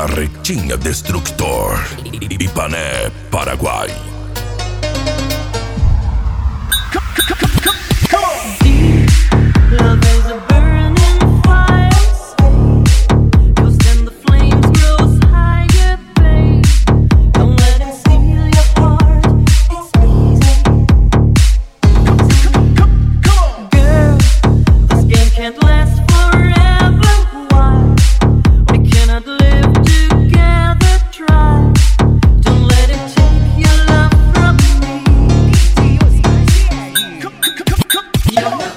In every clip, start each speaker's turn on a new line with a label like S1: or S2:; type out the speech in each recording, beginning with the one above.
S1: Carretinha Destructor, Ipané, Paraguai.
S2: Love is a burning fire. You'll send the flames grows higher, babe. Don't let him steal your heart. It's easy. Girl, this game can't last forever. Why? We cannot live together. Try. Don't let him take your love from me. You're not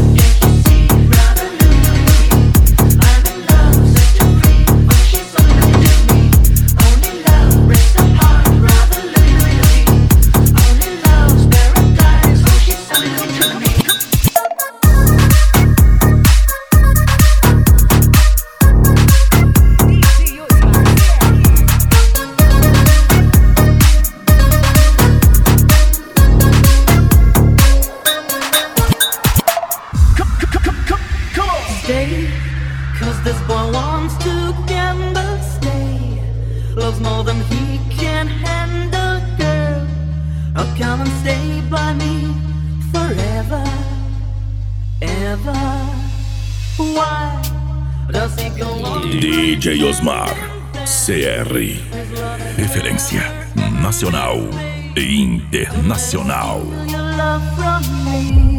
S2: stay, 'cause this boy wants to gamble. Stay, loves more than he can handle, girl. Oh, come and stay by me forever, ever. Why does he go on?
S1: DJ Osmar, CR, referência nacional e internacional.
S2: Your love from me.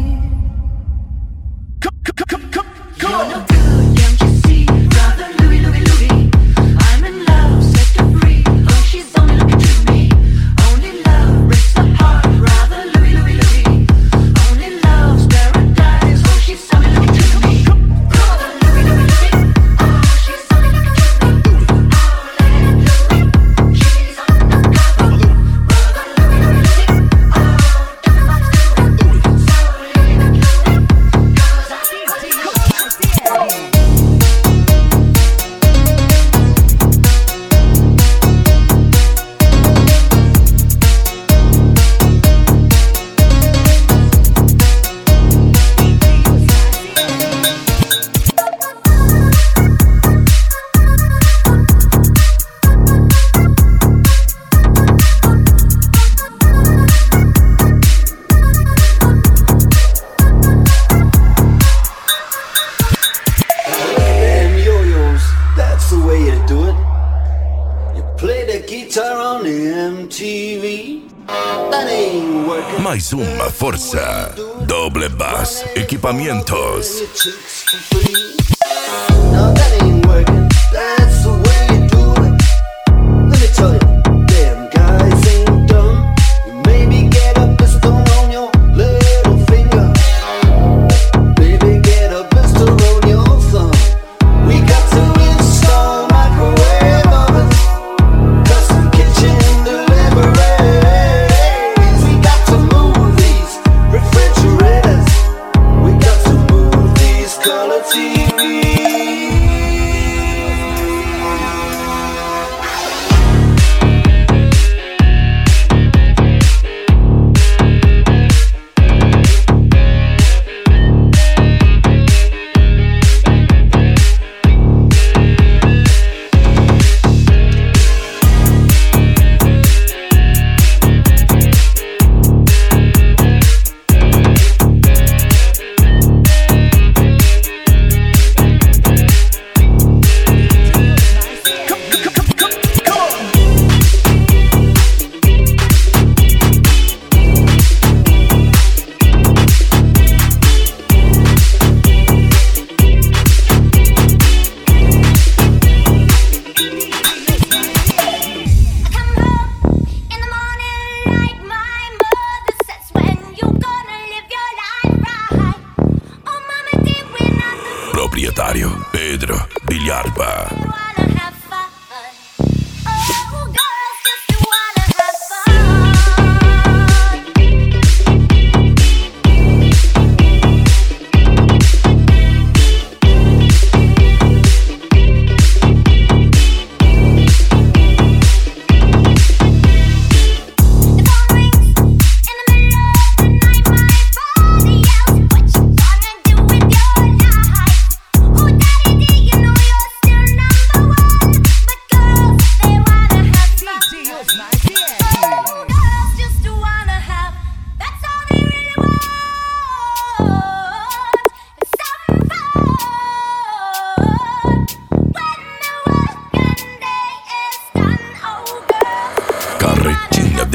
S2: You're no good, can't you see? Brother Louie, Louie, Louie. I'm in love, set her free. Oh, she's only looking to me. Only love breaks the heart. Brother Louie, Louie, Louie. Only love's paradise. Oh, she's only looking to me. Brother Louie, Louie, Louie. Oh, she's only looking to me. Oh, Louie, she's undercover. Brother Louie, Louie, Louie. Oh, don't know what's doing. So leave it, Louie, 'cause I see you.
S3: Them yo-yos, that's the way you do it. You play the guitar on the MTV. That ain't working.
S1: Mais uma força, Doble Bass Equipamentos.
S3: Your chicks for free. No, that ain't working. That's the way you do it. Let me tell you, them guys ain't dumb. You maybe get a pistol on your little finger. Baby, get a pistol on your thumb. We got to install microwave ovens, custom kitchen deliveries. We got to move these refrigerators. We got to move these color TVs.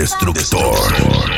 S1: Destructor.